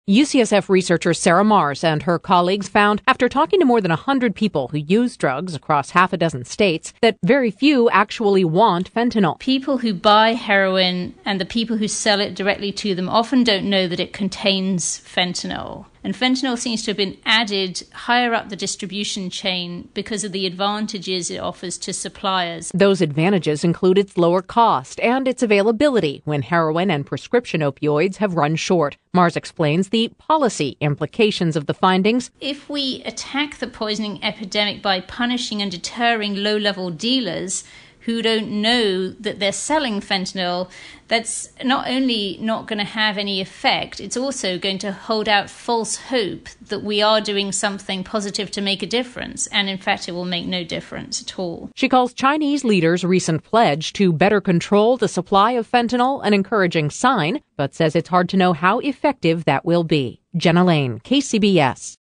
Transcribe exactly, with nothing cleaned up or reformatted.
U C S F researcher Sarah Mars and her colleagues found, after talking to more than one hundred people who use drugs across half a dozen states, that very few actually want fentanyl. People who buy heroin and the people who sell it directly to them often don't know that it contains fentanyl. And fentanyl seems to have been added higher up the distribution chain because of the advantages it offers to suppliers. Those advantages include its lower cost and its availability when heroin and prescription opioids have run short. Mars explains the policy implications of the findings. If we attack the poisoning epidemic by punishing and deterring low-level dealers who don't know that they're selling fentanyl, that's not only not going to have any effect, it's also going to hold out false hope that we are doing something positive to make a difference, and in fact it will make no difference at all. She calls Chinese leaders' recent pledge to better control the supply of fentanyl an encouraging sign, but says it's hard to know how effective that will be. Jenna Lane, K C B S.